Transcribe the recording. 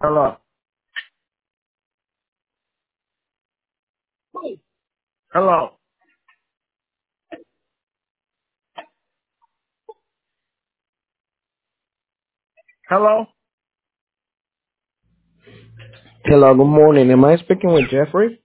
Hello. Hello. Hello. Hello, good morning. Am I speaking with Jeffrey?